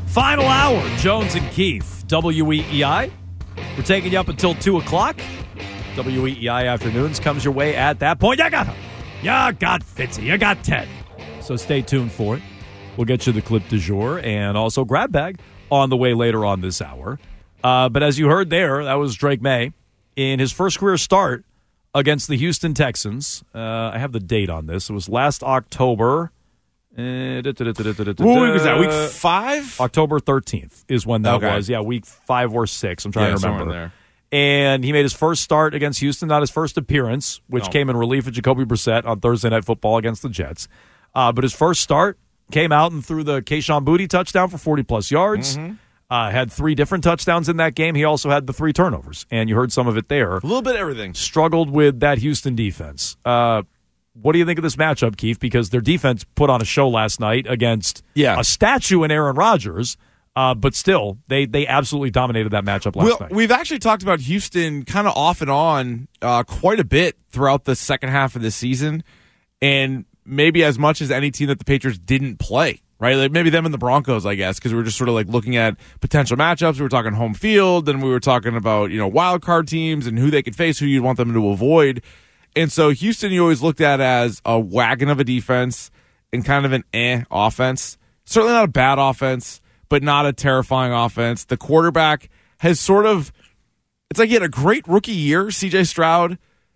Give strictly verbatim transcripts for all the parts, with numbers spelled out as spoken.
Final hour, Jones and Keefe, W E E I. We're taking you up until two o'clock. W E E I Afternoons comes your way at that point. You got him. You got Fitzy. You got Ted. So stay tuned for it. We'll get you the clip du jour and also grab bag on the way later on this hour. Uh, but as you heard there, that was Drake May in his first career start against the Houston Texans. Uh, I have the date on this. It was last October. Uh, da, da, da, da, da, da, what week was that? Week five? October thirteenth is when that okay. was. Yeah, week five or six. I'm trying yeah, to remember. There. And he made his first start against Houston, not his first appearance, which no. came in relief of Jacoby Brissett on Thursday Night Football against the Jets. Uh, but his first start came out and threw the Kayshon Boutte touchdown for forty-plus yards. Mm-hmm. Uh, had three different touchdowns in that game. He also had the three turnovers, and you heard some of it there. A little bit of everything. Struggled with that Houston defense. Uh, what do you think of this matchup, Keith? Because their defense put on a show last night against yeah. a statue in Aaron Rodgers, uh, but still, they they absolutely dominated that matchup last well, night. We've actually talked about Houston kind of off and on uh, quite a bit throughout the second half of the season, and maybe as much as any team that the Patriots didn't play. Right, like maybe them and the Broncos, I guess, because we were just sort of like looking at potential matchups. We were talking home field, then we were talking about, you know, wild card teams and who they could face, who you'd want them to avoid. And so Houston, you always looked at as a wagon of a defense and kind of an eh offense. Certainly not a bad offense, but not a terrifying offense. The quarterback has sort of, it's like he had a great rookie year. C J Stroud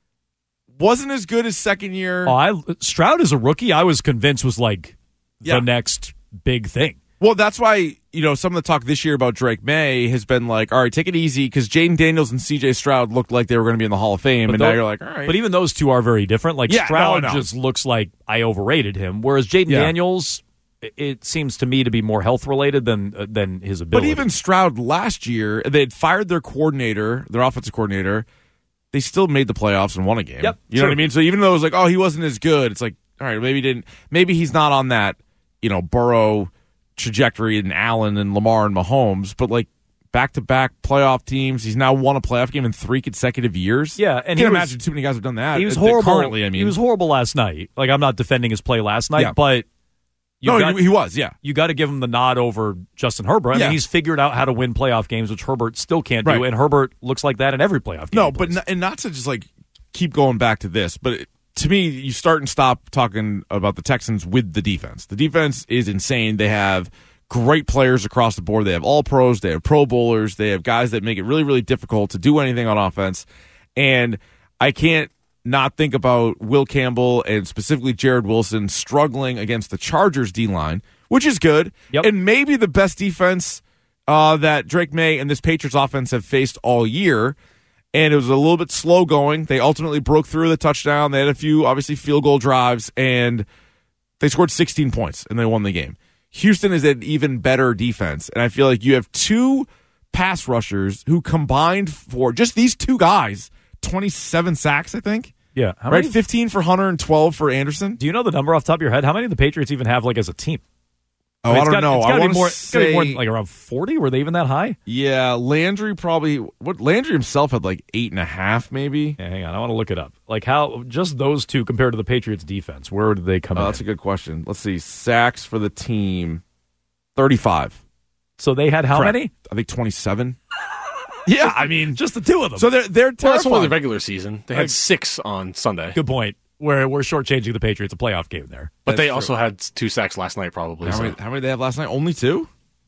wasn't as good as second year. Oh, I, Stroud as a rookie, I was convinced was like yeah. the next big thing. Well, that's why, you know, some of the talk this year about Drake May has been like, all right, take it easy, because Jaden Daniels and C J Stroud looked like they were going to be in the Hall of Fame, but and those, now you're like, all right. But even those two are very different. Like, yeah, Stroud no, no. just looks like I overrated him, whereas Jaden yeah. Daniels, it seems to me to be more health-related than uh, than his ability. But even Stroud last year, they had fired their coordinator, their offensive coordinator. They still made the playoffs and won a game. Yep, you know sure. what I mean? So even though it was like, oh, he wasn't as good, it's like, all right, maybe he didn't. Maybe he's not on that, you know, Burrow trajectory and Allen and Lamar and Mahomes, but like back-to-back playoff teams. He's now won a playoff game in three consecutive years. Yeah, and I can't was, imagine too many guys have done that. He was horrible. Currently, I mean, he was horrible last night. Like, I'm not defending his play last night, yeah. but you no, got, he was. Yeah, you got to give him the nod over Justin Herbert. I yeah. mean, he's figured out how to win playoff games, which Herbert still can't right. do, and Herbert looks like that in every playoff game. No, but not, and not to just like keep going back to this, but. It, To me, you start and stop talking about the Texans with the defense. The defense is insane. They have great players across the board. They have all pros. They have pro bowlers. They have guys that make it really, really difficult to do anything on offense. And I can't not think about Will Campbell and specifically Jared Wilson struggling against the Chargers D-line, which is good. Yep. And maybe the best defense uh, that Drake May and this Patriots offense have faced all year. And it was a little bit slow going. They ultimately broke through the touchdown. They had a few, obviously, field goal drives, and they scored sixteen points, and they won the game. Houston is an even better defense, and I feel like you have two pass rushers who combined for, just these two guys, twenty-seven sacks, I think. Yeah. How right, many? fifteen for Hunter and twelve for Anderson. Do you know the number off the top of your head? How many do the Patriots even have, like, as a team? Oh, I, mean, I don't got, know. It's I got to be, say... be more than like around forty. Were they even that high? Yeah, Landry probably. What Landry himself had like eight and a half, maybe. Yeah, hang on, I want to look it up. Like how just those two compared to the Patriots defense. Where did they come? Oh, in? That's a good question. Let's see. Sacks for the team, thirty-five. So they had how Correct. many? I think twenty-seven. Yeah, I mean just the two of them. So they're they're well, terrifying. that's only the regular season. They had like, six on Sunday. Good point. Where we're shortchanging the Patriots a playoff game there. But That's they true. also had two sacks last night, probably. How, so. many, how many did they have last night? Only two?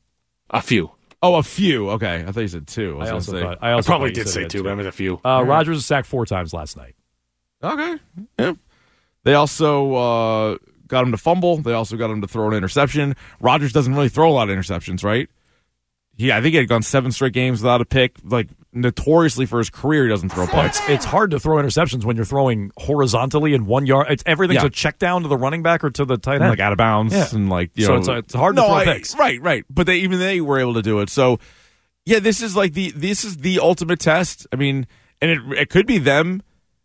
A few. Oh, a few. Okay. I thought you said two. I, was I also gonna say. thought I I also probably thought you did said say that two, but I meant a few. Uh, Rodgers was sacked four times last night. Okay. Yeah. They also uh, got him to fumble. They also got him to throw an interception. Rodgers doesn't really throw a lot of interceptions, right? Yeah, I think he had gone seven straight games without a pick. Like, notoriously for his career, he doesn't throw Well, picks. it's, it's hard to throw interceptions when you're throwing horizontally in one yard. It's everything's Yeah. a check down to the running back or to the tight end, like out of bounds Yeah. and like you so know, it's, it's hard to no, throw I- picks. Right, right. But they even they were able to do it. So yeah, this is like the this is the ultimate test. I mean, and it it could be them,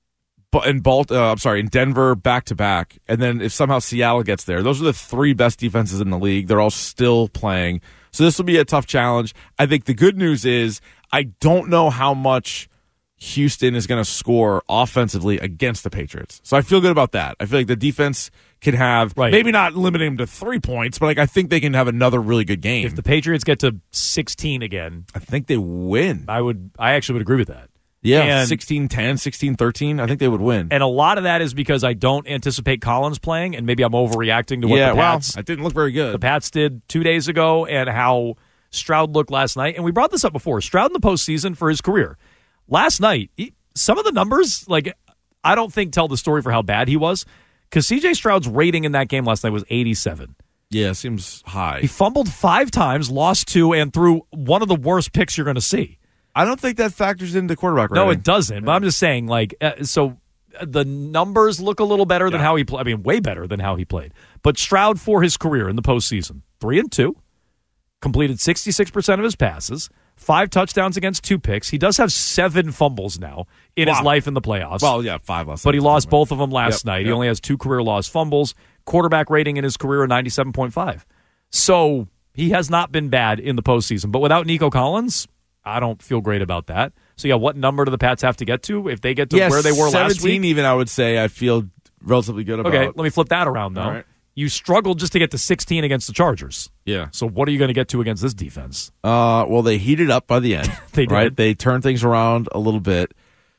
but in Balt, uh, I'm sorry, in Denver back to back, and then if somehow Seattle gets there, those are the three best defenses in the league. They're all still playing. So this will be a tough challenge. I think the good news is I don't know how much Houston is going to score offensively against the Patriots. So I feel good about that. I feel like the defense can have, Right. maybe not limiting them to three points, but like I think they can have another really good game. If the Patriots get to sixteen again, I think they win. I would. I actually would agree with that. Yeah, And- sixteen ten, sixteen thirteen. I think they would win. And a lot of that is because I don't anticipate Collins playing, and maybe I'm overreacting to what yeah, the well, Pats I didn't look very good. the Pats did two days ago and how Stroud looked last night. And we brought this up before. Stroud in the postseason for his career. Last night, he, some of the numbers, like, I don't think tell the story for how bad he was, because C J Stroud's rating in that game last night was eighty-seven. Yeah, seems high. He fumbled five times, lost two, and threw one of the worst picks you're going to see. I don't think that factors into quarterback rating. No, it doesn't. But I'm just saying, like, uh, so uh, the numbers look a little better than Yeah. how he played. I mean, way better than how he played. But Stroud, for his career in the postseason, three and two, completed sixty-six percent of his passes, five touchdowns against two picks. He does have seven fumbles now in his Wow. life in the playoffs. Well, yeah, five last but he night. lost both of them last Yep, night. He yep. only has two career lost fumbles. Quarterback rating in his career, ninety-seven point five. So he has not been bad in the postseason. But without Nico Collins, I don't feel great about that. So, yeah, what number do the Pats have to get to? If they get to Yes, where they were last seventeen week? even, I would say I feel relatively good about. Okay, let me flip that around, though. All right. You struggled just to get to sixteen against the Chargers. Yeah. So what are you going to get to against this defense? Uh, well, they heated up by the end. They did. Right? They turned things around a little bit.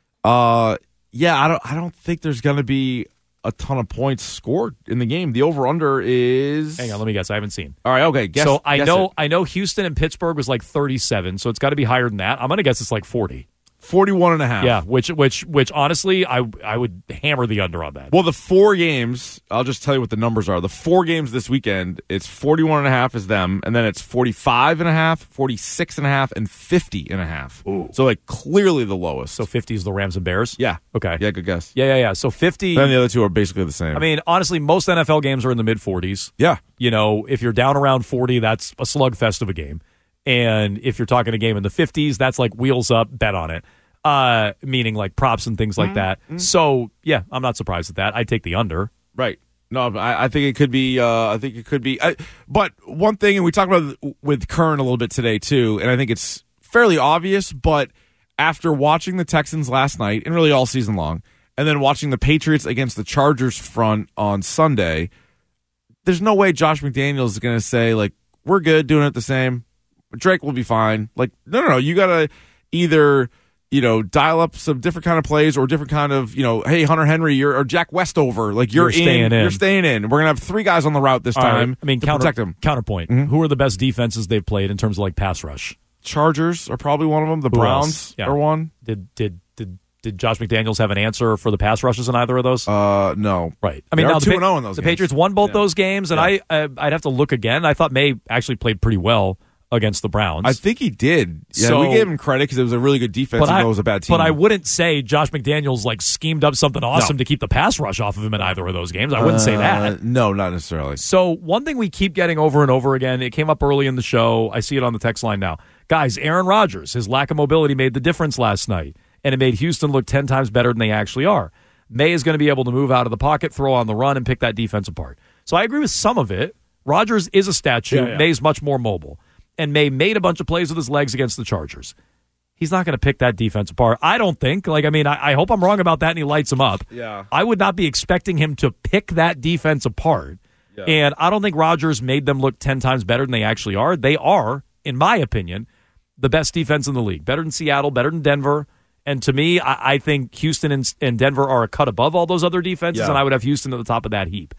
Uh, yeah, I don't. I don't think there's going to be a ton of points scored in the game. The over under is. Hang on, let me guess. I haven't seen. All right. Okay. Guess, so I guess know it. I know Houston and Pittsburgh was like thirty-seven, so it's got to be higher than that. I'm going to guess it's like forty. forty-one and a half. Yeah, which which which honestly, I I would hammer the under on that. Well, the four games, I'll just tell you what the numbers are. The four games this weekend, it's forty-one and a half is them, and then it's forty-five and a half, forty-six and a half, and fifty and a half. Ooh. So, like, clearly the lowest. So fifty is the Rams and Bears? yeah. Okay. Yeah, good guess. Yeah, yeah, yeah. So fifty. Then the other two are basically the same. I mean, honestly, most N F L games are in the mid forties. yeah. You know, if you're down around forty, that's a slugfest of a game. And if you're talking a game in the fifties, that's like wheels up, bet on it. Uh, meaning like props and things like that. So, yeah, I'm not surprised at that. I take the under. Right. No, but I, I think it could be. Uh, I think it could be. I, but one thing, and we talked about it with Kern a little bit today too, and I think it's fairly obvious. But after watching the Texans last night, and really all season long, and then watching the Patriots against the Chargers front on Sunday, there's no way Josh McDaniels is going to say like we're good doing it the same. Drake will be fine. Like no, no, no. You got to either. You know, dial up some different kind of plays or different kind of, you know, hey, Hunter Henry, you're or Jack Westover, like you're, You're staying in. You're staying in. We're gonna have three guys on the route this All right. time. I mean, to counter, protect them. counterpoint. Who are the best defenses they've played in terms of like pass rush? Chargers are probably one of them. The Who Browns else? Yeah. are one. Did did did did Josh McDaniels have an answer for the pass rushes in either of those? Uh, no. Right. I mean, They are now the, two and oh in those the games. Patriots won both Yeah. those games, and Yeah. I, I I'd have to look again. I thought May actually played pretty well against the Browns. I think he did. Yeah, So- we gave him credit because it was a really good defense. but Even I, though it was a bad team. but I wouldn't say Josh McDaniels like schemed up something awesome No. to keep the pass rush off of him in either of those games. I wouldn't say Uh, that. No, not necessarily. So one thing we keep getting over and over again, it came up early in the show. I see it on the text line now. Guys, Aaron Rodgers, his lack of mobility made the difference last night, and it made Houston look ten times better than they actually are. May is going to be able to move out of the pocket, throw on the run, and pick that defense apart. So I agree with some of it. Rodgers is a statue. Yeah, yeah. May's much more mobile. And May made a bunch of plays with his legs against the Chargers. He's not going to pick that defense apart. I don't think. Like, I mean, I, I hope I'm wrong about that and he lights him up. Yeah. I would not be expecting him to pick that defense apart. Yeah. And I don't think Rodgers made them look ten times better than they actually are. They are, in my opinion, the best defense in the league. Better than Seattle, better than Denver. And to me, I, I think Houston and, and Denver are a cut above all those other defenses, Yeah. and I would have Houston at the top of that heap.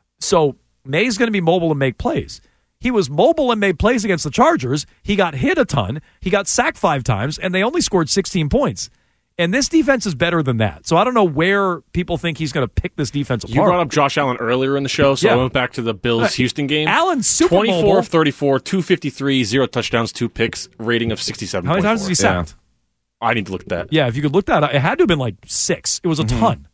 So May's going to be mobile and make plays. He was mobile and made plays against the Chargers. He got hit a ton. He got sacked five times, and they only scored sixteen points. And this defense is better than that. So I don't know where people think he's going to pick this defense apart. You brought up Josh Allen earlier in the show, so Yeah. I went back to the Bills-Houston game. Allen's super twenty-four mobile. of thirty-four, two fifty-three, zero touchdowns, two picks, rating of sixty-seven. How many times has he sacked? I need to look at that. Yeah, if you could look that up, it had to have been like six. It was a ton.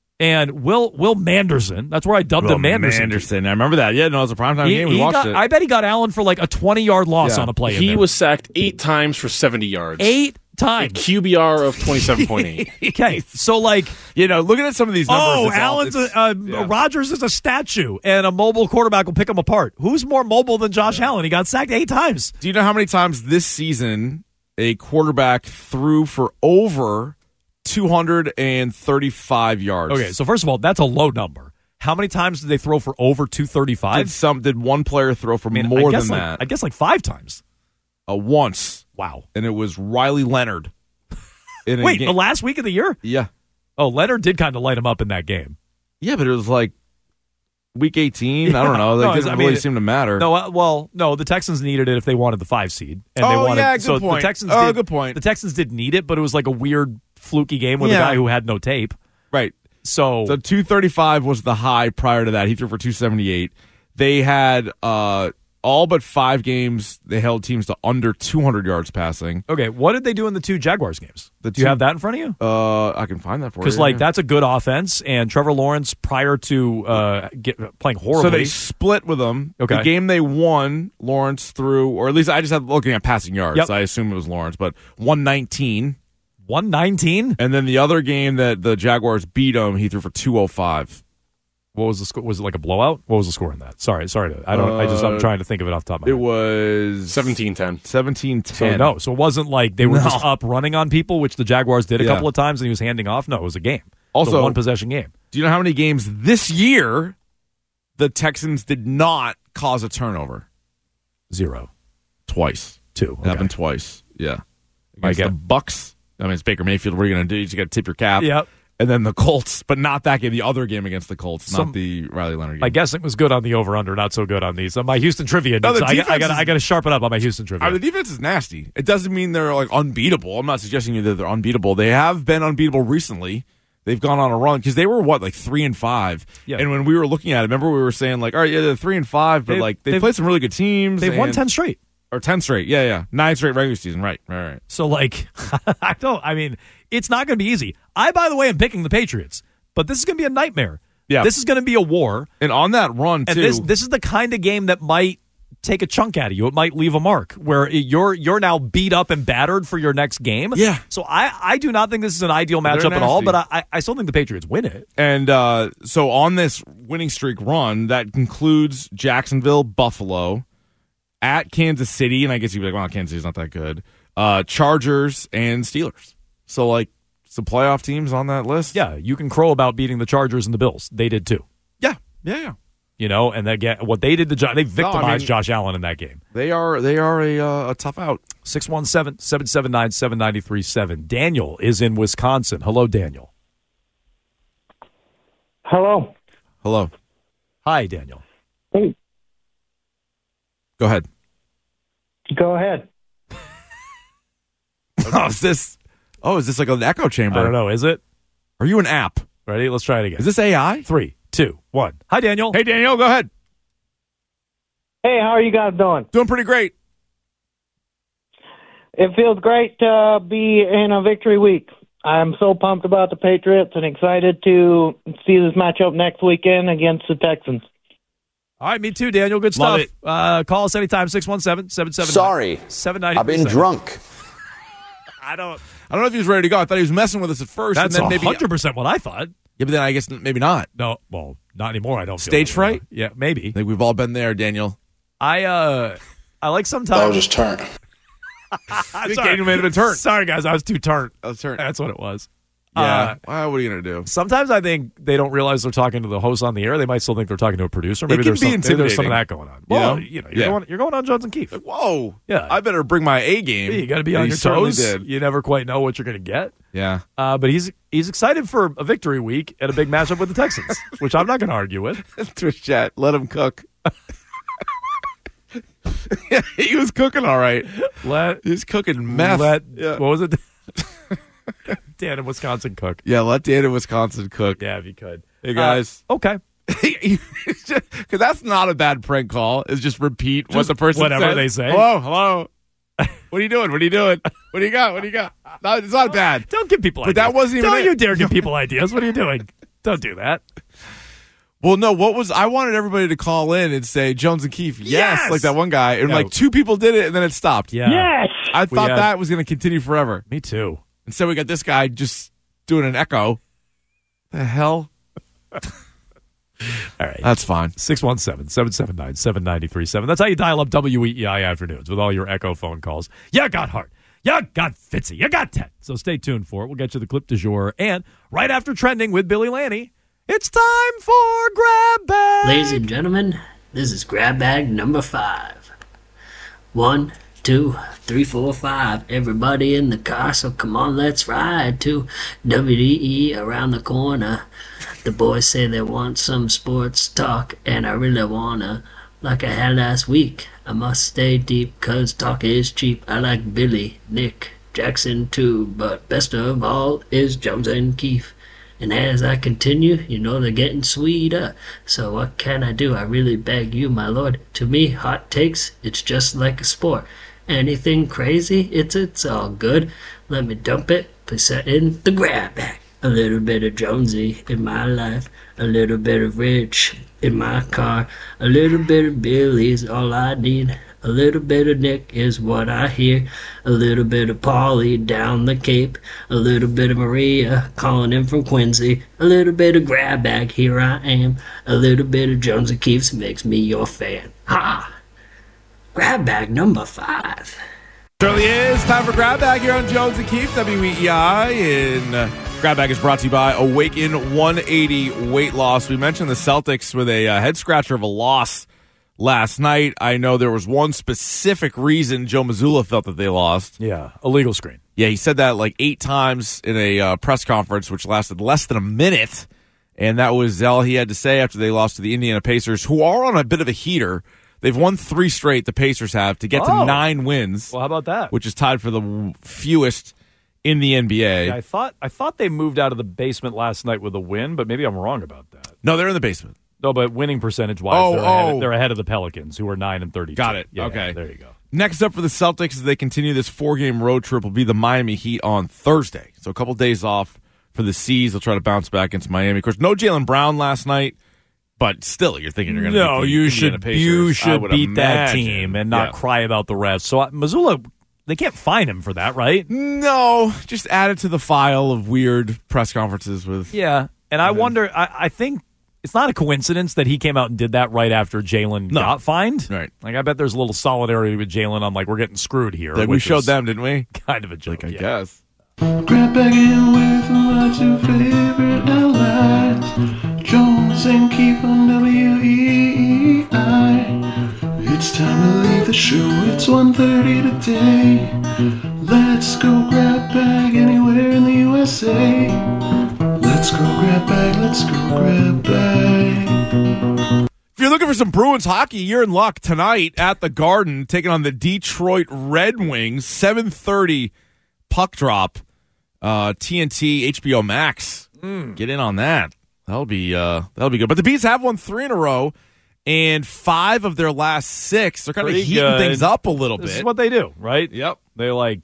And Will Will Manderson, that's where I dubbed him Manderson. Anderson. I remember that. Yeah, no, it was a primetime He, game. We he watched got, it. I bet he got Allen for like a twenty-yard loss Yeah. on a play. in He there. was sacked eight times for seventy yards. eight A times. Q B R of twenty-seven point eight. Okay, so like, you know, looking at some of these numbers. oh, it's all- Allen's it's- a, uh, yeah. Rodgers is a statue, and a mobile quarterback will pick him apart. Who's more mobile than Josh Allen? He got sacked eight times. Do you know how many times this season a quarterback threw for over two hundred thirty-five yards. Okay, so first of all, that's a low number. How many times did they throw for over two Did thirty-five? some did one player throw for I mean, more I guess than like, that? I guess like five times. Uh, once, Wow. and it was Riley Leonard. In a Wait, game. the last week of the year? Yeah, Oh, Leonard did kind of light him up in that game. yeah, but it was like week eighteen. I don't know. That No, didn't I really mean, seem to matter. No, uh, well, no, the Texans needed it if they wanted the five seed, and they Oh, wanted. yeah, good so point. the Texans. Oh, did, good point. The Texans did need it, but it was like a weird, fluky game with Yeah. a guy who had no tape. Right. So, So two thirty-five was the high prior to that. He threw for two seventy-eight. They had uh, all but five games. They held teams to under two hundred yards passing. okay, what did they do in the two Jaguars games? The do you two- have that in front of you? Uh, I can find that for you. Because like yeah. that's a good offense, and Trevor Lawrence prior to uh, get, playing horribly. So they split with them. Okay. The game they won, Lawrence threw, or at least I just had looking at passing yards. Yep. I assume it was Lawrence, but one nineteen. one nineteen. And then the other game that the Jaguars beat him, he threw for two oh five. What was the score? Was it like a blowout? What was the score in that? Sorry, sorry. To, I don't. I just I'm Uh, trying to think of it off the top of my It head. was seventeen ten. seventeen ten. So no, so it wasn't like they were No. just up running on people, which the Jaguars did a Yeah. couple of times, and he was handing off. No, it was a game. Also- a one possession game. Do you know how many games this year the Texans did not cause a turnover? Zero, Twice. two. It happened twice. Yeah. I Against get- the Bucks. I mean, it's Baker Mayfield. What are you going to do? You just got to tip your cap. Yep. And then the Colts, but not that game. The other game against the Colts, Some- not the Riley Leonard game. My guessing was good on the over under, not so good on these. Uh, my Houston trivia. No, the so I, defense I got is- I got to sharpen up on my Houston trivia. I mean, the defense is nasty. It doesn't mean they're like unbeatable. I'm not suggesting you that they're unbeatable. They have been unbeatable recently. They've gone on a run because they were what, like three and five. Yeah. And when we were looking at it, remember we were saying like, all right, yeah, they're three and five, but They've- like they they've- played some really good teams. They've won and- ten straight. or ten straight. Yeah, yeah, nine straight regular season. Right, right, right. So like, I don't. I mean, it's not going to be easy. I, by the way, am picking the Patriots, but this is going to be a nightmare. Yeah. This is going to be a war. And on that run too, And this this is the kind of game that might take a chunk out of you. It might leave a mark where you're you're now beat up and battered for your next game. Yeah. So I, I do not think this is an ideal They're matchup at all, nasty. but I, I still think the Patriots win it. and uh, so on this winning streak run, that concludes Jacksonville, Buffalo, at Kansas City, and I guess you'd be like, well, Kansas City's not that good. Uh, Chargers and Steelers. So like some playoff teams on that list. Yeah, you can crow about beating the Chargers and the Bills. They did too. yeah, yeah, yeah. You know, and again, what they did to Josh, they victimized mean- Josh Allen in that game. They are they are a uh, a tough out. six one seven, seven seven nine, seven nine three seven. Daniel is in Wisconsin. Hello, Daniel. Hello. Hello, Hi, Daniel. Hey, go ahead. go ahead. Oh, is this? Oh, is this like an echo chamber? I don't know. Is it? Are you an app? Ready? Let's try it again. Is this A I? Three, two, one. Hi, Daniel. Hey, Daniel, go ahead. Hey, how are you guys doing? Doing pretty great. It feels great to be in a victory week. I'm so pumped about the Patriots and excited to see this matchup next weekend against the Texans. All right, me too, Daniel. Good Love stuff. Uh, call us anytime, six one seven, seven seven nine, Sorry, seven nine three I've been seven. drunk. I don't. I don't know if he was ready to go. I thought he was messing with us at first. That's and then one maybe hundred percent what I thought. Yeah, but then I guess maybe not. No, well, not anymore. I don't. feel Stage like fright? it. Yeah, maybe. I think we've all been there, Daniel. I uh, I like sometimes. That was just turn. I'm I think sorry. Daniel may have been turned. Sorry, guys, I was too turnt. Let's turn. That's what it was. Yeah. Uh, well, what are you gonna do? sometimes I think they don't realize they're talking to the host on the air. They might still think they're talking to a producer. Maybe can there's be some, maybe there's some of intimidating. that going on. You Well, know? you know, you're, Yeah. going, you're going on Jones and Keefe. Whoa. Yeah. I better bring my A game. You got to be And on he your certainly toes. Did. You never quite know what you're going to get. Yeah. Uh, but he's he's excited for a victory week and a big matchup with the Texans, which I'm not going to argue with. Twitch chat. Let him cook. Yeah, he was cooking all right. Let He was cooking meth. let yeah. what was it? Dan in Wisconsin cook. yeah, let Dan in Wisconsin cook. Yeah, if you could. Hey guys. Uh, okay. Because that's not a bad prank call. Is just repeat what Just the person whatever says. they say. Hello, hello. What are you doing? What are you doing? What do you got? What do you got? No, it's not bad. Don't give people But ideas. that wasn't even Don't it. you dare give people ideas. What are you doing? Don't do that. Well, no. What was I wanted everybody to call in and say Jones and Keefe, yes, Yes! like that one guy, and Yeah. like two people did it, and then it stopped. Yeah. Yes! I We thought had- that was going to continue forever. Me too. Instead, we got this guy just doing an echo. The hell? All right. That's fine. six one seven, seven seven nine, seven nine three seven. That's how you dial up W E E I afternoons with all your Echo phone calls. Yeah, got heart. You got Fitzy. You got ten. So stay tuned for it. We'll get you the clip du jour. And right after Trending with Billy Lanny, it's time for Grab Bag. Ladies and gentlemen, this is Grab Bag number five. One, two, three, four, five. Everybody in the car, so come on, let's ride to W D E around the corner. The boys say they want some sports talk, and I really wanna. Like I had last week, I must stay deep, cause talk is cheap. I like Billy, Nick, Jackson too, but best of all is Jones and Keefe. And as I continue, you know they're getting sweeter. So what can I do? I really beg you, my lord. To me, hot takes, it's just like a sport. Anything crazy, it's it's all good. Let me dump it, place it in the grab bag. A little bit of Jonesy in my life, a little bit of Rich in my car, a little bit of Billy's all I need. A little bit of Nick is what I hear. A little bit of Polly down the Cape. A little bit of Maria calling in from Quincy. A little bit of grab bag, here I am. A little bit of Jones and Keefe makes me your fan. Ha! Grab bag number five. Surely is time for Grab Bag here on Jones and Keefe, W E E I. And uh, Grab Bag is brought to you by Awaken one eighty Weight Loss. We mentioned the Celtics with a uh, head scratcher of a loss last night. I know there was one specific reason Joe Mazzulla felt that they lost. Yeah, illegal screen. Yeah, he said that like eight times in a uh, press conference, which lasted less than a minute. And that was all he had to say after they lost to the Indiana Pacers, who are on a bit of a heater. They've won three straight, the Pacers have, to get Oh. to nine wins. Well, how about that? Which is tied for the fewest in the N B A. Yeah, I thought I thought they moved out of the basement last night with a win, but maybe I'm wrong about that. No, they're in the basement. No, but winning percentage wise, Oh, they're, ahead oh. of, they're ahead of the Pelicans, who are nine and thirty. Got it. Yeah, Okay. yeah, there you go. Next up for the Celtics as they continue this four-game road trip will be the Miami Heat on Thursday. So a couple days off for the C's. They'll try to bounce back into Miami. Of course, no Jaylen Brown last night. But still, you're thinking you're going to No, beat the you Indiana should Pacers. you I should would beat that imagine. team and not Yeah. cry about the refs. So uh, Missoula, they can't fine him for that, right? No, just add it to the file of weird press conferences with. Yeah, and I wonder. I, I think it's not a coincidence that he came out and did that right after Jalen No. got fined. Right. Like I bet there's a little solidarity with Jalen on like we're getting screwed here. Like we which showed is them, didn't we? kind of a joke. I yeah. guess. Grab bagging with my two favorite allies, Jones and Keefe on W E E I. It's time to leave the show, it's one thirty today. Let's go grab bag anywhere in the U S A. Let's go grab bag, let's go grab bag. If you're looking for some Bruins hockey, you're in luck tonight at the Garden, taking on the Detroit Red Wings, seven thirty puck drop. Uh, T N T, H B O Max. Mm. Get in on that. That'll be uh, that'll be good. But the Bees have won three in a row, and five of their last six. They're kind of Pretty heating good. things up a little This bit. is what they do, right? Yep. They like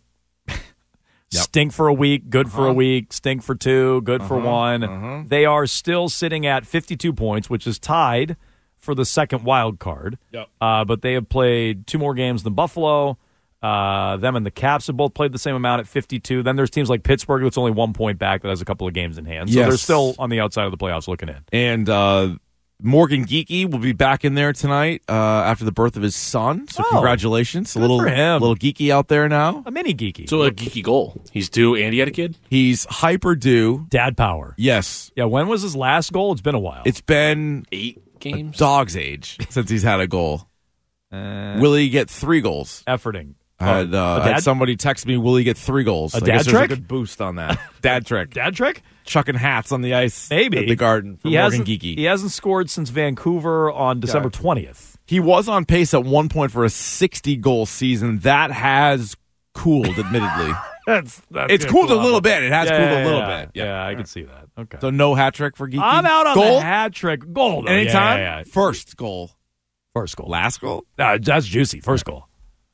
stink for a week, good for a Uh-huh. week, stink for two, good for Uh-huh. one. Uh-huh. They are still sitting at fifty-two points, which is tied for the second wild card. Yep. Uh, but they have played two more games than Buffalo. Uh, them and the Caps have both played the same amount at fifty-two. Then there's teams like Pittsburgh that's only one point back that has a couple of games in hand. So Yes. they're still on the outside of the playoffs looking in. And uh, Morgan Geeky will be back in there tonight uh, after the birth of his son. So Oh, congratulations. A little, for him. little geeky out there now. A mini geeky. So a geeky goal. He's due and he had a kid? He's hyper due. Dad power. Yes. Yeah, when was his last goal? It's been a while. It's been Eight a games? dog's age since he's had a goal. uh, Will he get three goals? efforting. I had, uh, a I had dad- somebody text me, will he get three goals? A I dad guess there's trick? a good boost on that. Dad trick. Dad trick? Chucking hats on the ice Maybe. at the Garden for He Morgan hasn't, Geeky. he hasn't scored since Vancouver on December twentieth. He was on pace at one point for a sixty-goal season. That has cooled, admittedly. That's, that's It's gonna cooled cool a off little bit. It has Yeah, cooled yeah, a little yeah. bit. Yeah, I can see that. Okay. So no hat trick for Geeky? I'm out on goal? the hat trick. Goal, though. Anytime? Yeah, yeah, yeah. First goal. First goal. Last goal? Uh, that's juicy. First goal.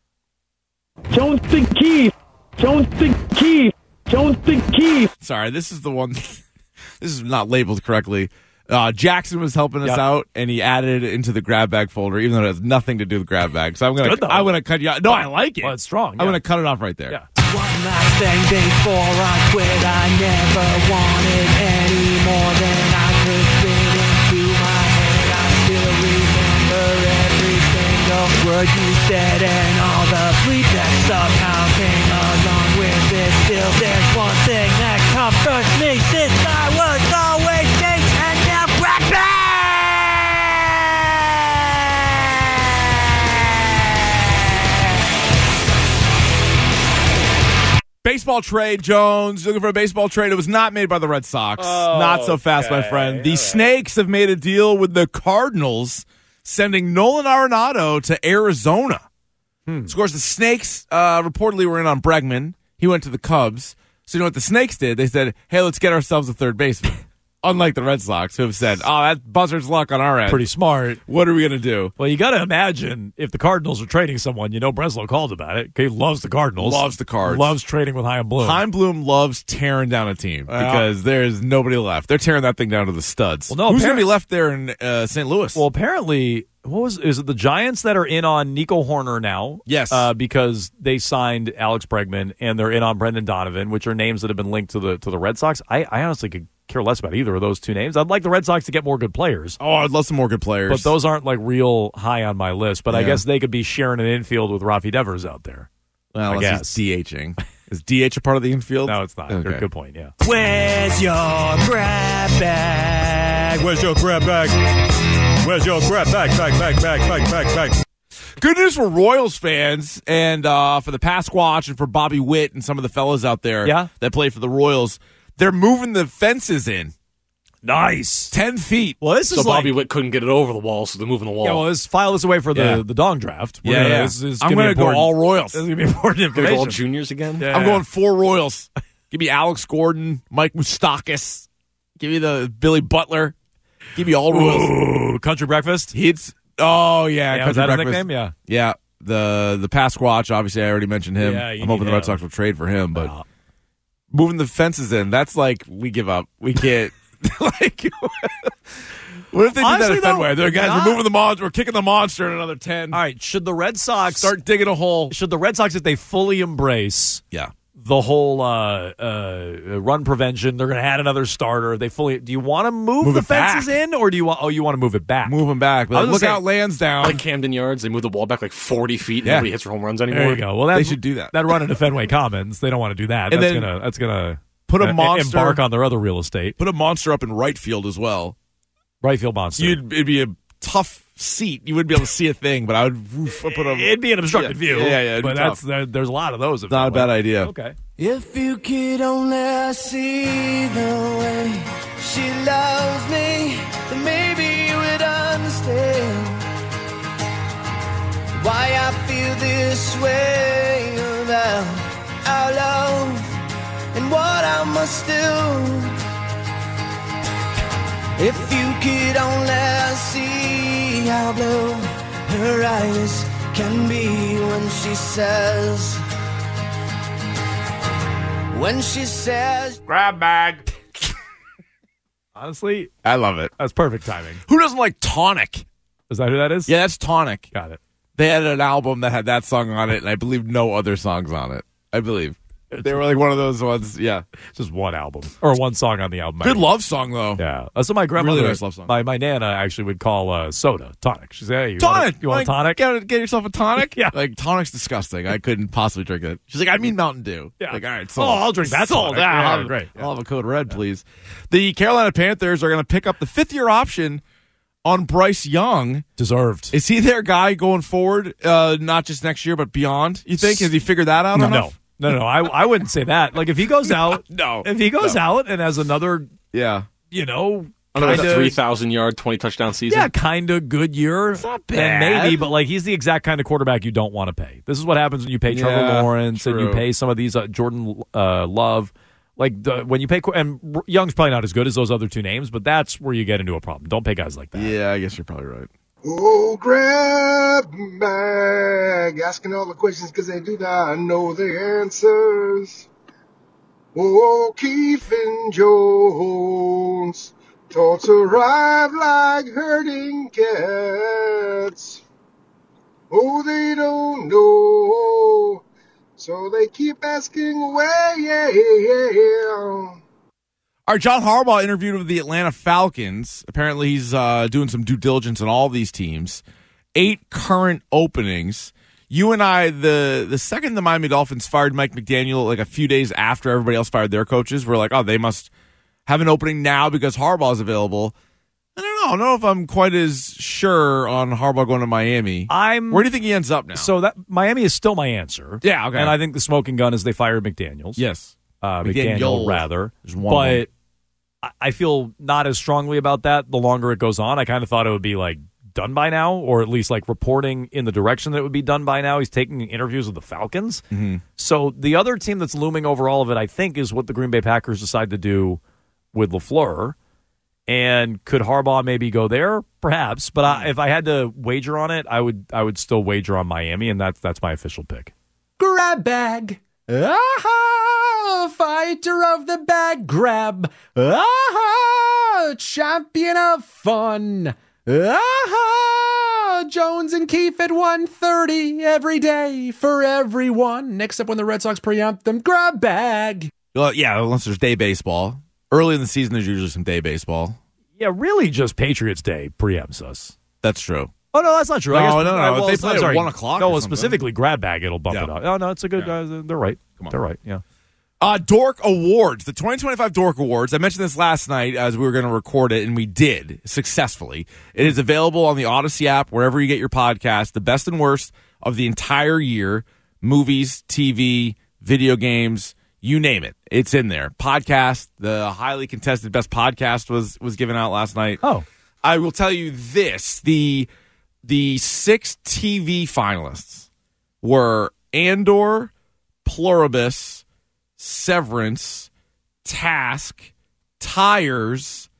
Jones and Keefe. Jones and Keefe. Jones and Keefe. Sorry, this is the one. This is not labeled correctly. Uh, Jackson was helping us Yep. out, and he added it into the grab bag folder, even though it has nothing to do with grab bag. So I'm gonna, Good, though. I'm gonna cut you out. No, I like it. Well, it's strong. I'm yeah. gonna cut it off right there. Yeah. One last thing before I quit, I never wanted any more than I could fit into my head. I still remember every single word you said and all the bleep that somehow came along. Baseball trade, Jones. Looking for a baseball trade. It was not made by the Red Sox. Oh, not so fast, my okay. friend. The All right. Snakes have made a deal with the Cardinals, sending Nolan Arenado to Arizona. Hmm. Of course, the Snakes uh, reportedly were in on Bregman. He went to the Cubs. So you know what the Snakes did? They said, hey, let's get ourselves a third baseman. Unlike the Red Sox, who have said, oh, that buzzard's luck on our end. Pretty smart. What are we going to do? Well, you got to imagine if the Cardinals are trading someone, you know Breslow called about it. He loves the Cardinals. Loves the Cards. Loves trading with Chaim Bloom. Chaim Bloom loves tearing down a team Yeah. because there's nobody left. They're tearing that thing down to the studs. Well, no, Who's going to appar- be left there in uh, Saint Louis? Well, apparently, what was is it the Giants that are in on Nico Horner now? Yes. uh, because they signed Alex Bregman and they're in on Brendan Donovan, which are names that have been linked to the to the Red Sox. I, I honestly could care less about either of those two names. I'd like the Red Sox to get more good players, oh, I'd love some more good players. but those aren't like real high on my list. But I Yeah. guess they could be sharing an infield with Rafi Devers out there. well, I unless guess. he's DHing. Is D H a part of the infield? No, it's not. Okay. Good point. Yeah. Where's your grab bag? Where's your grab bag? Where's your grab bag? Bag, bag, bag, bag, bag, bag. Good news for Royals fans and uh, for the Pasquatch and for Bobby Witt and some of the fellas out there Yeah. that play for the Royals. They're moving the fences in Nice. ten feet. Well, this So is Bobby like, Witt couldn't get it over the wall, so they're moving the wall. yeah. Well, let's file this away for the, Yeah. the dong draft. We're Yeah, gonna- yeah. This is I'm gonna going be to go important. all Royals. This is gonna be important Gonna go all information. juniors again? Yeah. I'm going four Royals. Give me Alex Gordon, Mike Moustakas. Give me the Billy Butler. Give me all Royals. Ooh, country breakfast. Hits. Oh yeah, Yeah, was Country that a Breakfast. nickname? Yeah. Yeah, the the Pasquatch. Obviously, I already mentioned him. Yeah, you I'm hoping need the Red him. Sox will trade for him, but Wow. moving the fences in, that's like we give up. We can't. like, what if they do Honestly, that though, at Fenway? They're guys, not- we're moving the monster. We're kicking the monster in another ten. All right. Should the Red Sox Start digging a hole. Should the Red Sox, if they fully embrace Yeah. the whole uh, uh, run prevention, they're going to add another starter. They fully. Do you want to move, Move the it back. fences in, or do you want? Oh, you want to move it back? Move them back. I was Like, look gonna say- out, Lansdowne. Like Camden Yards, they move the wall back like forty feet and Yeah. nobody hits for home runs anymore. There you go. Well, that, They should do that. That run into Fenway Commons, they don't want to do that. And that's then gonna. That's gonna put a uh, monster- embark on their other real estate. Put a monster up in right field as well. Right field monster. You'd it'd be a tough seat. You wouldn't be able to see a thing, but I would oof, I'd put a. It'd be an obstructed Yeah, view. yeah, yeah, it'd be but that's tough. there, there's a lot of those. at Not a Fenway. bad idea. Okay. If you could only see the way she loves me, then maybe you would understand why I feel this way about our love and what I must do. If you could only see how blue her eyes can be when she says, when she says, Grab bag. Honestly, I love it. that's perfect timing. Who doesn't like Tonic? Is that who that is? Yeah, that's Tonic. Got it. They had an album that had that song on it, and I believe no other songs on it. I believe. They were like one of those ones. Yeah. Just one album or one song on the album. I Good mean. love song, though. Yeah. Uh, so my grandmother, Really nice love song. My, my Nana actually would call uh, soda tonic. She'd say, hey, you Tonic. Want a, you want Like, a tonic? Get, get yourself a tonic? Yeah. Like, tonic's disgusting. I couldn't possibly drink it. She's like, I mean Mountain Dew. Yeah. Like, all right, Oh, sold. I'll drink that Sold. tonic. Yeah, Yeah, I'll have, great. I'll have a Code Red, please. The Carolina Panthers are going to pick up the fifth-year option on Bryce Young. Deserved. Is he their guy going forward, uh, not just next year, but beyond, you think? Has he figured that out no, enough? no, no, no. I, I wouldn't say that. Like if he goes out, No. if he goes No. out and has another, Yeah. you know, Another kinda- three thousand yard, twenty touchdown season. yeah, kind of good year. It's not Then bad. maybe, but like he's the exact kind of quarterback you don't want to pay. This is what happens when you pay Trevor Yeah, Lawrence and you true. pay some of these uh, Jordan uh, Love. Like the, when you pay, and R- Young's probably not as good as those other two names, but that's where you get into a problem. Don't pay guys like that. Yeah, I guess you're probably right. Oh, grab bag, asking all the questions because they do not know the answers. Oh, Keith and Jones, thoughts arrive like herding cats. Oh, they don't know, so they keep asking away. Yeah, yeah, yeah. All right, John Harbaugh interviewed with the Atlanta Falcons. Apparently, he's uh, doing some due diligence on all these teams. Eight current openings. You and I, the the second the Miami Dolphins fired Mike McDaniel, like a few days after everybody else fired their coaches, we're like, oh, they must have an opening now because Harbaugh's available. I don't know. I don't know if I'm quite as sure on Harbaugh going to Miami. I'm. Where do you think he ends up now? So that Miami is still my answer. Yeah, okay. And I think the smoking gun is they fired McDaniels. Yes. Uh, McDaniel. McDaniel, rather. There's one of them. But I- I feel not as strongly about that the longer it goes on. I kind of thought it would be like done by now, or at least like reporting in the direction that it would be done by now. He's taking interviews with the Falcons. Mm-hmm. So the other team that's looming over all of it, I think, is what the Green Bay Packers decide to do with LaFleur. And could Harbaugh maybe go there? Perhaps. But I, if I had to wager on it, I would I would still wager on Miami, and that's that's my official pick. Grab bag. Ah, fighter of the bag grab. Ah, champion of fun. Ah, Jones and Keefe at one thirty every day for everyone, except when the Red Sox preempt them. Grab bag. Well, yeah, unless there's day baseball. Early in the season, there's usually some day baseball. Yeah, really just Patriots Day preempts us. That's true. Oh, no, that's not true. No, I guess, no, no. uh, well, If they it's play not- at sorry. one o'clock No, or well, something. specifically grab bag, it'll bump Yeah. it up. Oh, no, it's a good, Yeah. uh, they're right. on. They're right, yeah. Uh, Dork Awards, the twenty twenty-five Dork Awards. I mentioned this last night as we were going to record it, and we did successfully. It is available on the Odyssey app, wherever you get your podcast. The best and worst of the entire year. Movies, T V, video games, you name it. It's in there. Podcast, the highly contested best podcast was was given out last night. Oh. I will tell you this. The, the six T V finalists were Andor, Pluribus, Severance, Task, Tires,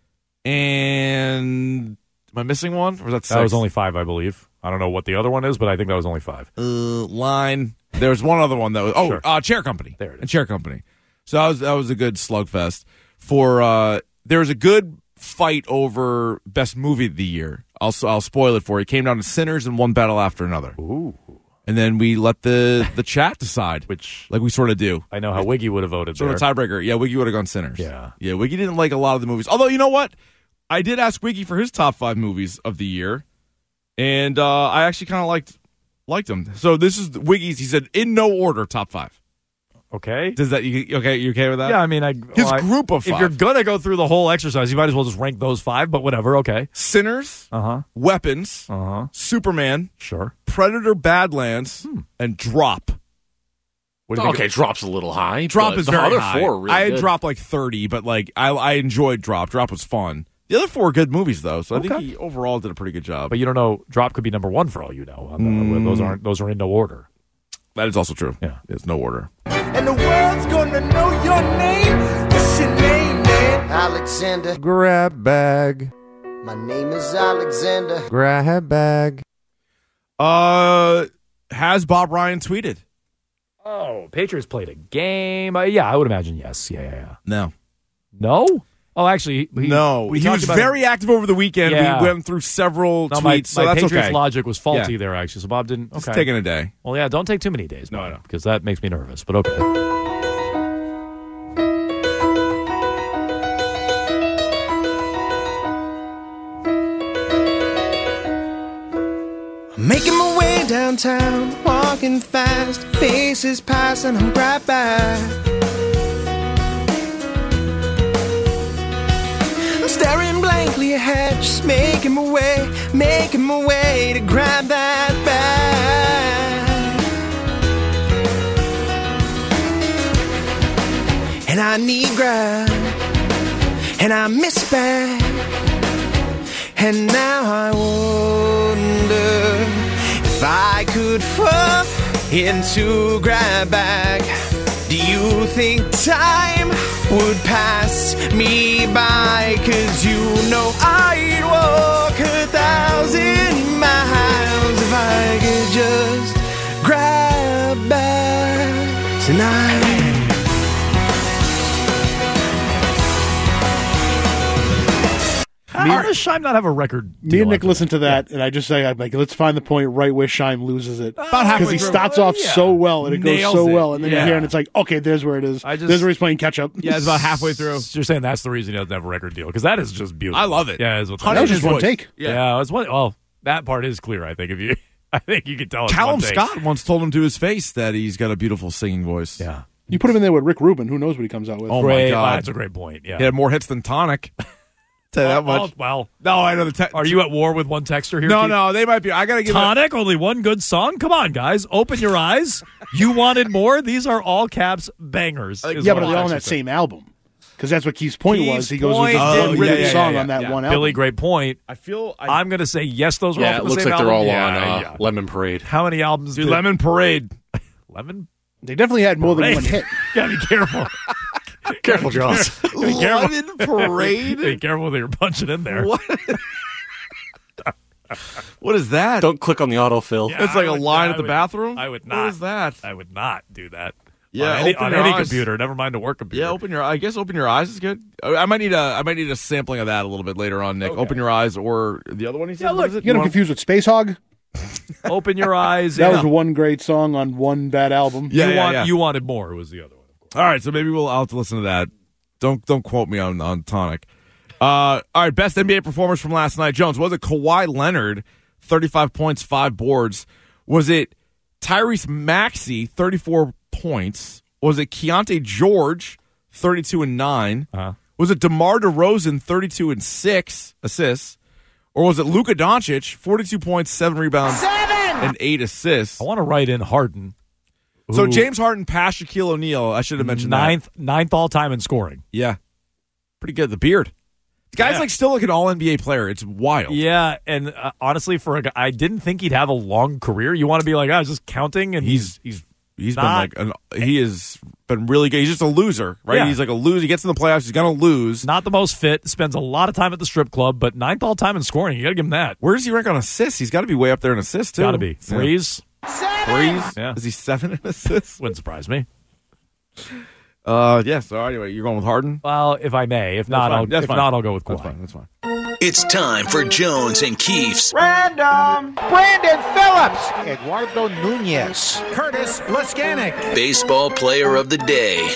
and am I missing one? Or was that six? That was only five, I believe. I don't know what the other one is, but I think that was only five. uh, Line. There was one other one that was oh Sure. uh, Chair Company. There it is. A Chair Company. So that was that was a good slugfest. For uh, there was a good fight over best movie of the year. I'll I'll spoil it for you. It came down to Sinners and one battle after another. Ooh. And then we let the the chat decide, Which like we sort of do. I know how Wiggy would have voted Sort there. of a tiebreaker. Yeah, Wiggy would have gone Sinners. Yeah. Yeah, Wiggy didn't like a lot of the movies. Although, you know what? I did ask Wiggy for his top five movies of the year, and uh, I actually kind of liked liked them. So this is Wiggy's. He said, in no order, top five. Okay. Does that, you okay? You okay with that? Yeah, I mean, I, His well, I- group of If five. you're going to go through the whole exercise, you might as well just rank those five, but whatever. Okay. Sinners, Uh-huh. Weapons, Uh-huh. Superman, Sure. Predator Badlands, Hmm. and Drop. What do you Okay, think? Drop's a little high. Drop but is the very other high. four are really I had good. Drop like thirty, but like I, I enjoyed Drop. Drop was fun. The other four are good movies, though, so I think Okay. he overall did a pretty good job. But you don't know, Drop could be number one for all you know. On the- Those aren't. Those are in no order. That is also true. Yeah. There's no order. And the world's gonna know your name. What's your name, man? Alexander, Grab bag. my name is Alexander. Grab bag. Uh, has Bob Ryan tweeted? Oh, Patriots played a game. Uh, yeah, I would imagine yes. Yeah, yeah, yeah. No. No? Oh, actually, he, no. we he talked was about very active over the weekend. Yeah. We went through several No, tweets, my, so my that's Patriots okay. logic was faulty Yeah. there, actually. So Bob didn't. Okay. Just taking a day. Well, yeah, don't take too many days. No, Bob, I know. because that makes me nervous. But okay. Making my way downtown, walking fast, faces pass and I'm grabbed back. I'm staring blankly ahead, just making my way, making my way to grab that bag. And I need grab, and I miss back. And now I wonder if I could fall into grab bag. Do you think time would pass me by? Cause you know I'd walk a thousand miles if I could just grab bag tonight. How does Scheim not have a record? Me deal and Nick after listen that? to that, and I just say, I'm like, let's find the point right where Scheim loses it. About halfway Because he through. starts Uh, off yeah. so well, and it goes Nails so it. well, and then Yeah. you hear, and it's like, okay, there's where it is. I just- there's where he's playing catch up. Yeah, it's about halfway through. You're saying that's the reason he doesn't have a record deal because that is just beautiful. I love it. Yeah, it's what's That was just one voice. take. Yeah, Yeah. it's one. Well, that part is clear. I think if you, I think you can tell. It's Callum one take. Scott once told him to his face that he's got a beautiful singing voice. Yeah, You put him in there with Rick Rubin. Who knows what he comes out with? Oh, my great. God. Well, that's a great point. Yeah, He had more hits than Tonic. Tell you that much. Oh, well, no, I know the. Te- are you at war with one texter here? No, Keith? no, they might be. I gotta give Tonic. Only one good song. Come on, guys, open your eyes. You wanted more. These are all caps bangers. Uh, is yeah, what but they're I'm all on that saying. same album. Because that's what Keith's point Keith's was. He goes, point there's is- just one Oh, written yeah, yeah, song yeah, on that yeah. one album. Billy, great point. I feel I, I'm going to say yes. Those are all Yeah, from it the looks same like they're all album. on Yeah, uh, yeah. Lemon Parade. How many albums? Dude, did Lemon Parade. Lemon? They definitely had more than Parade. one hit. Gotta be careful. Careful, Jones. Be careful. Lemon Parade. Be careful that you're punching in there. What? What is that? Don't click on the autofill. Yeah, it's like I a would- line I at the would- bathroon. I would not. What is that? I would not do that. Yeah, on any, open on your any eyes. computer. Never mind a work computer. Yeah, open your. I guess open your eyes is good. I I might need a. I might need a sampling of that a little bit later on, Nick. Okay. Open your eyes, or the other one. He said. Yeah, What look, is it? You get him want- confused with Space Hog? Open your eyes. That yeah. was one great song on one bad album. Yeah, you yeah, want yeah. you wanted more was the other one. Of course. All right, so maybe we'll. I'll have to listen to that. Don't don't quote me on on Tonic. Uh, all right, best N B A performers from last night. Jones, was it Kawhi Leonard, thirty-five points, five boards? Was it Tyrese Maxey, thirty-four points? Was it Keontae George, thirty-two and nine? Uh-huh. Was it DeMar DeRozan, thirty-two and six assists? Or was it Luka Doncic, forty-two points, seven rebounds, and eight assists? I want to write in Harden. So who- James Harden passed Shaquille O'Neal. I should have mentioned ninth ninth all time in scoring. that. Yeah. Pretty good. The beard. The guy's Yeah. like still like an all N B A player. It's wild. Yeah, and uh, honestly, for a guy, I didn't think he'd have a long career. You want to be like, I was just counting, and he's he's He's not, been like an, he has been really good. He's just a loser, right? Yeah. He's like a loser. He gets in the playoffs. He's gonna lose. not the most fit. Spends a lot of time at the strip club, but ninth all time in scoring. You got to give him that. Where does he rank on assists? He's got to be way up there in assists too. Got to be threes. Yeah. Threes. Yeah. Is he seven in assists? Wouldn't surprise me. Uh, yeah. So anyway, you're going with Harden. Well, if I may, if not, fine. I'll, That's if fine. not, I'll go with That's Kawhi. fine. That's fine. It's time for Jones and Keefe's Random. Brandon Phillips. Eduardo Nunez. Curtis Laskanik. Baseball Player of the Day.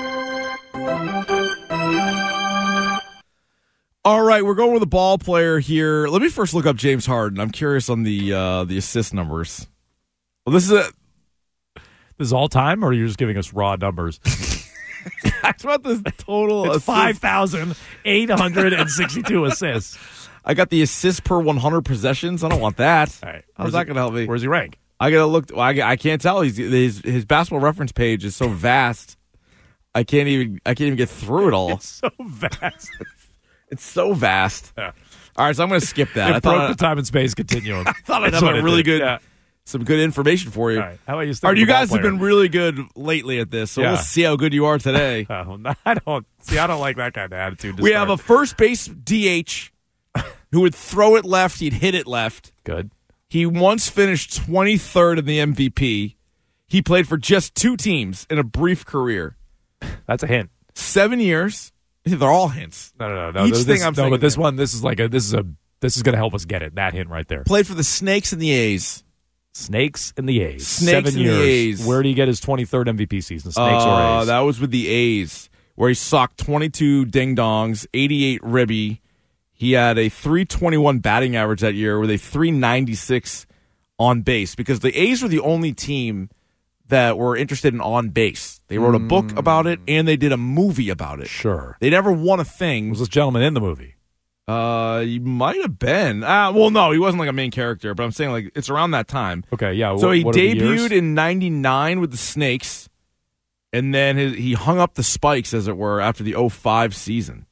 All right, we're going with a ball player here. Let me first look up James Harden. I'm curious on the uh, the assist numbers. Well, this is a. This is all time, or are you just giving us raw numbers? That's about the total. It's assist. five thousand eight hundred and sixty-two assists. I got the assists per one hundred possessions. I don't want that. All right. How's Where's that he- going to help me? Where's he rank? I gotta look. Well, I, I can't tell. He's his his basketball reference page is so vast. I can't even. I can't even get through it all. It's so vast. It's so vast. Yeah. All right, so I'm going to skip that. It I broke thought the time and space continuum. I thought I'd That's have what a it really did. good, Yeah. some good information for you. All right. How about you? stick All right, with you the ball guys have player? been really good lately at this, so Yeah. we'll see how good you are today. Oh, no, I don't see. I don't like that kind of attitude. to We start. have a first base D H who would throw it left, he'd hit it left. good. He once finished twenty-third in the M V P. He played for just two teams in a brief career. That's a hint. Seven years. They're all hints. No, no, no. no Each this, thing I'm no, saying but this is- one, this is like a. This is a. This is going to help us get it. That hint right there. Played for the Snakes and the A's. Snakes and the A's. Snakes Seven and the years. A's. Where do you get his twenty-third M V P season? Snakes uh, or A's? That was with the A's, where he socked twenty-two ding-dongs, eighty-eight ribby. He had a three twenty-one batting average that year with a three ninety-six on base, because the A's were the only team that were interested in on base. They wrote a book about it, and they did a movie about it. Sure. They never won a thing. Was this gentleman in the movie? Uh, he might have been. Uh, well, no, he wasn't like a main character, but I'm saying like it's around that time. Okay, yeah. So what, he what are the years? debuted in ninety-nine with the Snakes, and then his, he hung up the spikes, as it were, after the oh five season.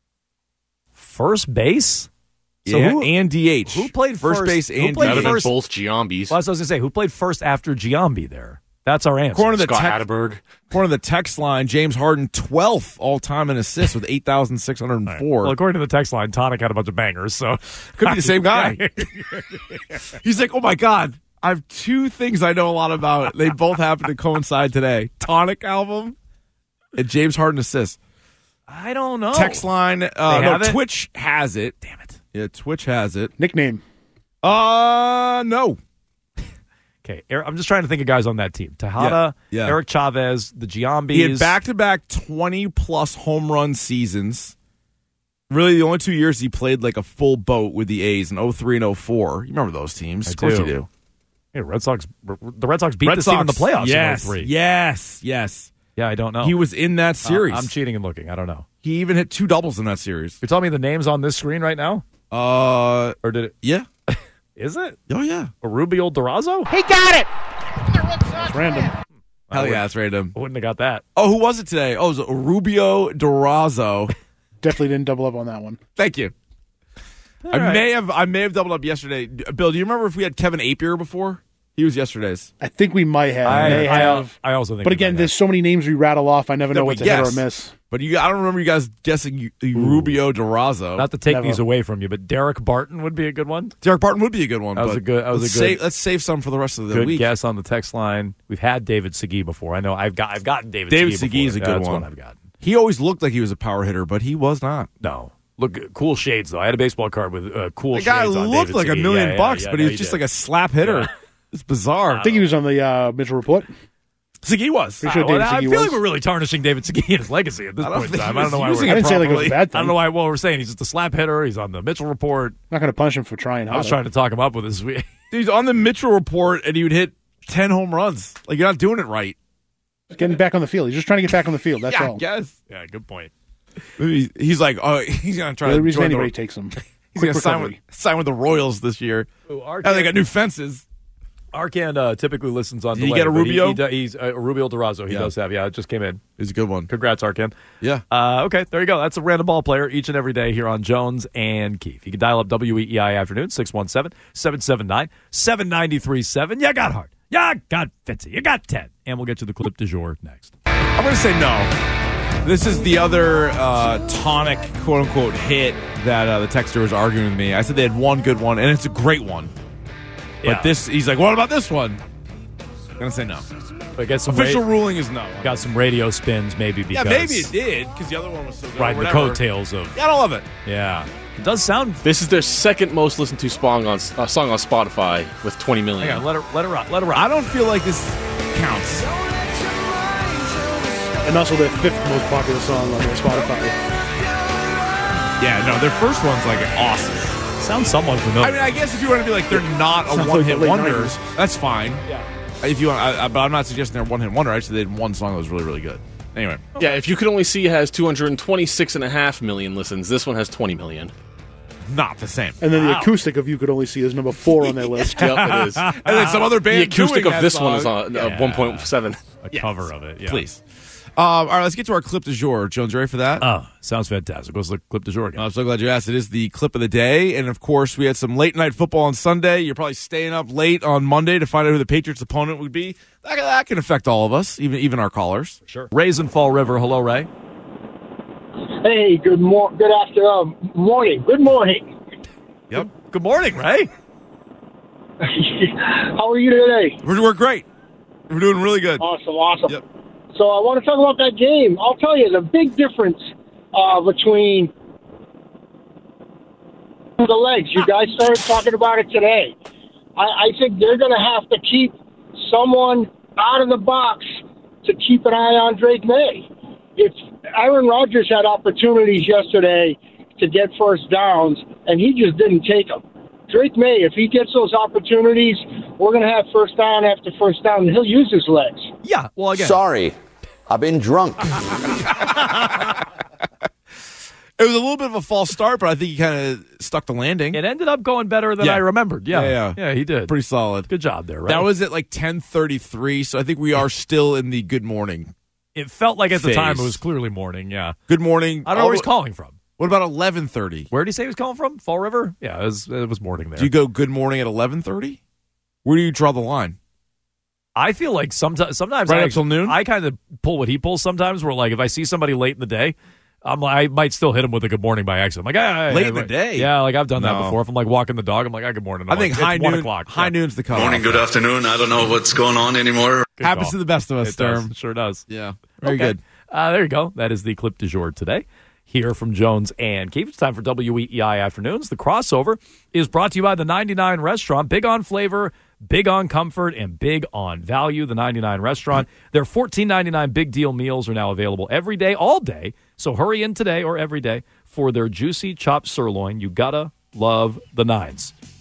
First base. So yeah, who, and D H. who played first first? base Who and played D H. That'd have been first? both Giambis. Well, that's what I was going to say. Who played first after Giambi there? That's our answer. According to the Scott text, Hatteberg. according to the text line, James Harden twelfth all time in assists with eight thousand six hundred four. Well, according to the text line, Tonic had a bunch of bangers, so Could be the same guy. He's like, oh my god, I have two things I know a lot about. They both happen to coincide today: Tonic album and James Harden assists. I don't know. Text line, uh, They no, have it? Twitch has it. Damn it. Yeah, Twitch has it. Nickname. Uh, no. Okay, Eric, I'm just trying to think of guys on that team. Tejada, Yeah, yeah. Eric Chavez, the Giambis. He had back-to-back twenty-plus home run seasons. Really, the only two years he played like a full boat with the A's in oh three and oh four. You remember those teams? I of course do. you do. Hey, Red Sox. The Red Sox beat Red this Sox, team in the playoffs yes, in oh three. Yes, yes. Yeah, I don't know. He was in that series. Uh, I'm cheating and looking. I don't know. He even hit two doubles in that series. You're telling me the name's on this screen right now? Uh, or did it? Yeah. Is it? Oh, yeah. A Rubio Durazo? He got it! It's random. Hell yeah, it's random. I wouldn't have got that. Oh, who was it today? Oh, it was Rubio Durazo. Definitely didn't double up on that one. Thank you. All I right. may have I may have doubled up yesterday. Bill, do you remember if we had Kevin Apier before? He was yesterday's. I think we might have. I, may I, have. I also think But we again, might there's so many names we rattle off. I never know That we what's a hit or guess. a miss. But you, I don't remember you guys guessing you- Rubio Durazo. Not to take Never. these away from you, but Derek Barton would be a good one. Derek Barton would be a good one. That was but a good- that was let's a good- Save, let's save some for the rest of the Good week. guess on the text line. We've had David Segui before. I know I've got I've gotten David. David Segui Segui is a before. good That's one. I've gotten. He always looked like he was a power hitter, but he was not. No, look, cool shades though. I had a baseball card with uh, cool The shades. guy on looked David like a Segui. million Yeah, yeah, bucks, yeah, but no, he was just did. like a slap hitter. Yeah. It's bizarre. I think he was on the uh, Mitchell Report. Segui was. Pretty sure Ah, well, David I Segui feel was. like we're really tarnishing David Segui and his legacy at this I don't point in think time. he I don't know was why using we're. I didn't say like it was a properly. bad thing. I don't know why. What we're saying. He's just a slap hitter. He's on the Mitchell Report. Not going to punish him for trying I was harder. trying to talk him up with this. Dude, he's on the Mitchell Report, and he would hit ten home runs. Like, you're not doing it right. Getting back on the field. He's just trying to get back on the field. That's yeah, all. I guess. Yeah, good point. Maybe he's like, oh, he's going to try The to only reason join anybody the, takes him. He's Quick going to sign with, recovery. sign with the Royals this year. Ooh, And they got new fences. Arcand uh, typically listens on Did he delay, get a but Rubio? He, he, do- he's uh, a Rubio Durazo. He Yeah. does have. Yeah, it just came in. He's a good one. Congrats, Arcand. Yeah. Uh, okay, there you go. That's a random ball player each and every day here on Jones and Keefe. You can dial up W E E I afternoon, six one seven, seven seven nine, seven nine three seven. You got Hart. You got Fitzy. You got Ted. And we'll get to the clip du jour next. I'm going to say no. This is the other uh, tonic, quote unquote, hit that uh, the texter was arguing with me. I said they had one good one, and it's a great one. But Yeah. this, he's like, what about this one? I'm going to say no. I guess some Official ra- ruling is no. got some radio spins maybe Yeah, because maybe it did, because the other one was so good. riding the Whatever. coattails of. Yeah, I don't love it. Yeah. It does sound. This is their second most listened to song on uh, song on Spotify with twenty million. Hang on, let her let her rock. Let her rock. I don't feel like this counts. And also their fifth most popular song on their Spotify. Yeah, no, their first one's like awesome. Sounds somewhat familiar. I mean, I guess if you want to be like they're not a Sounds like one-hit the late wonder, nineties. that's fine. yeah. If you want, I, I, but I'm not suggesting they're one-hit wonder. I said they had one song that was really, really good. Anyway, Yeah, if you could only see, it has two hundred twenty-six and a half million listens. This one has twenty million. not the same. And then Wow. the acoustic of You Could Only See is number four on their list. Yep, it is. And then some other The band acoustic doing of that this song. one is on uh, Yeah. one point seven. A Yes. cover of it. Yeah. Please. Um, all right, let's get to our clip du jour. Jones, you ready for that? Oh, sounds fantastic. What's the clip du jour again? I'm so glad you asked. It is the clip of the day. And, of course, we had some late-night football on Sunday. You're probably staying up late on Monday to find out who the Patriots' opponent would be. That, that can affect all of us, even even our callers. Sure. Rays in Fall River. Hello, Ray. Hey, good mor- good afternoon, morning, good morning. Yep. Good morning, Ray. How are you today? We're, we're great. We're doing really good. Awesome, awesome. Yep. So I want to talk about that game. I'll tell you the big difference uh, between the legs. You guys started talking about it today. I, I think they're going to have to keep someone out of the box to keep an eye on Drake May. If Aaron Rodgers had opportunities yesterday to get first downs, and he just didn't take them. Drake May, if he gets those opportunities, we're going to have first down after first down, and he'll use his legs. Yeah. Well, again. Sorry, I've been drunk. It was a little bit of a false start, but I think he kind of stuck the landing. It ended up going better than Yeah. I remembered. Yeah. Yeah, yeah. Yeah, he did. Pretty solid. Good job there, right? That was at like ten thirty-three, so I think we are still in the good morning. It felt like at the phase. time it was clearly morning. Yeah. Good morning. I don't know where he's calling from. What about eleven thirty? Where did he say he was calling from? Fall River? Yeah, it was, it was morning there. Do you go good morning at eleven thirty? Where do you draw the line? I feel like sometimes, sometimes Right I, up till noon? I kind of pull what he pulls sometimes. Where like if I see somebody late in the day, I'm like, I might still hit him with a good morning by accident. I'm like, ah, Late yeah, in the right. day? Yeah, like I've done that No. before. If I'm like walking the dog, I'm like, ah, good morning. I'm I think like, high it's noon. one o'clock. High Yeah. noon's the cutoff. Morning, good afternoon. I don't know what's going on anymore. Good Happens call. to the best of us, It does. Sturm. Sure does. Yeah, very Okay. good. Uh, there you go. That is the clip du jour today. Here from Jones and Keefe. It's time for W E E I Afternoons. The crossover is brought to you by the ninety-nine Restaurant. Big on flavor, big on comfort, and big on value. The ninety-nine Restaurant. Their fourteen ninety-nine big deal meals are now available every day, all day. So hurry in today or every day for their juicy chopped sirloin. You gotta love the nines.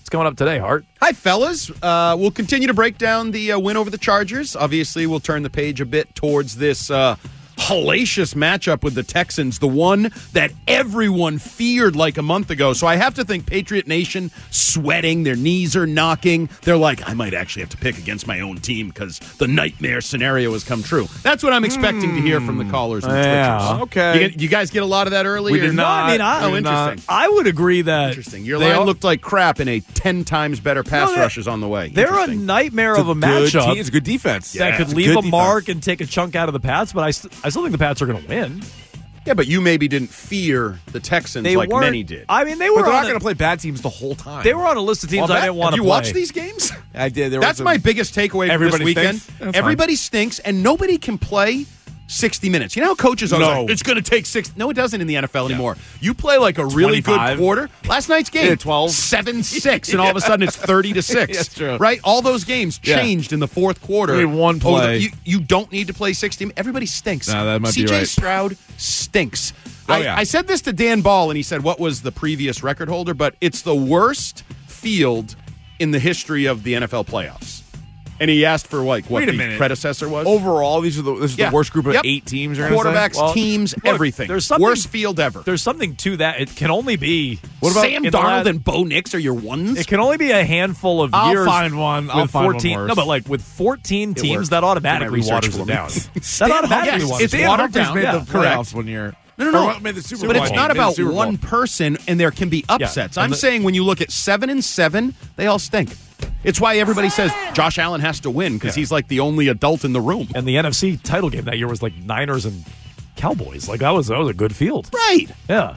What's coming up today, Hart? Hi, fellas. Uh, we'll continue to break down the uh, win over the Chargers. Obviously, we'll turn the page a bit towards this uh, hellacious matchup with the Texans, the one that everyone feared like a month ago. So I have to think Patriot Nation sweating, their knees are knocking. They're like, I might actually have to pick against my own team because the nightmare scenario has come true. That's what I'm expecting mm. to hear from the callers and the yeah, Twitchers. Okay. You, get, you guys get a lot of that early? We did not. No, I mean, I, oh, interesting. Not. I would agree that. Interesting. Your line all, looked like crap and a ten times better pass no, rush is on the way. They're a nightmare it's of a, a matchup. Team. It's a good defense. That yeah, could leave a, a mark and take a chunk out of the Pats, but I, st- I still think the Pats are going to win. Yeah, but you maybe didn't fear the Texans they like many did. I mean, they were. But they're not going to play bad teams the whole time. They were on a list of teams well, I didn't want to play. play. Have you watched these games? I did. There That's was my a, biggest takeaway from this weekend. Everybody stinks, and nobody can play sixty minutes. You know how coaches are no. like, it's going to take six. No, it doesn't in the N F L anymore. Yeah. You play like a really twenty-five good quarter. Last night's game, yeah, twelve seven six, and all of a sudden it's thirty to six. That's true. Right? All those games yeah. changed in the fourth quarter. We one play. The, you, you don't need to play sixty. Everybody stinks. No, that might C J be right. Stroud stinks. Oh, I, yeah. I said this to Dan Ball, and he said, what was the previous record holder? But it's the worst field in the history of the N F L playoffs. And he asked for like what Wait a the minute. predecessor was. Overall, these are the this is Yeah. the worst group of Yep. eight teams. Quarterbacks, Well, teams, look, everything. there's something- Worst field ever. There's something to that. It can only be. What about Sam in the Darnold last- and Bo Nix are your ones? It can only be a handful of I'll years. find one. With I'll find one fourteen. worse. No, but like with fourteen teams, worked. that automatically Did my research waters it for me. down. that Stan automatically Humphries- waters it's it watered down. down. Made Yeah. the Correct. playoffs one year. No, no, no. Or made the Super But Bowl. it's not Made the about Super Bowl. one person, and there can be upsets. Yeah. I'm And the- saying when you look at seven and seven, they all stink. It's why everybody says Josh Allen has to win because Yeah. he's like the only adult in the room. And the N F C title game that year was like Niners and Cowboys. Like that was that was a good field. Right. Yeah.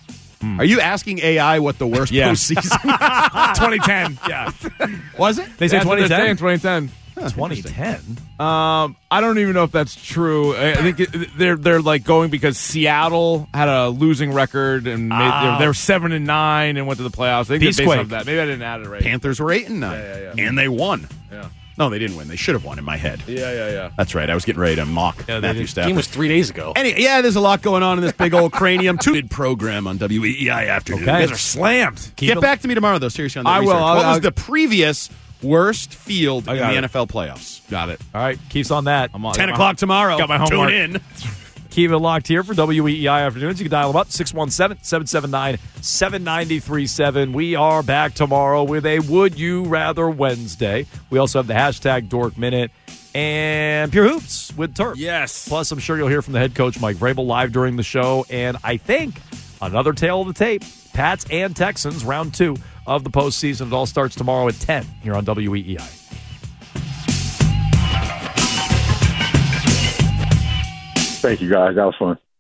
Are you asking A I what the worst Yeah. postseason? twenty ten. Yeah. Was it? They say That's what they're twenty ten. saying, twenty ten. twenty ten. Um, I don't even know if that's true. I I think it, they're they're like going because Seattle had a losing record and made, Ah. they're, they're seven and nine and went to the playoffs. I think they're based Peacequake. off that. Maybe I didn't add it right. Panthers were eight and nine, Yeah, yeah, yeah. and they won. Yeah, No, they didn't win. They should have won in my head. yeah, yeah, yeah. That's right. I was getting ready to mock Yeah, they Matthew did. Stafford. Game was three days ago. Anyway, yeah, there's a lot going on in this big old cranium. Two bid program on W E E I afternoon. Okay. You guys are slammed. Keep Get it- back to me tomorrow, though. Seriously, on the I will. research. I'll- What was I'll- the previous worst field I in the got it. N F L playoffs? Got it. All right, keeps on that. I'm on Ten got my- o'clock tomorrow. got my homework. Tune in. Keep it locked here for W E E I Afternoons. You can dial them up, six one seven, seven seven nine, seven nine three seven. We are back tomorrow with a Would You Rather Wednesday. We also have the hashtag Dork Minute and Pure Hoops with Turp. Yes. Plus, I'm sure you'll hear from the head coach, Mike Vrabel, live during the show. And I think another tale of the tape, Pats and Texans, round two of the postseason. It all starts tomorrow at ten here on W E E I. Thank you, guys. That was fun.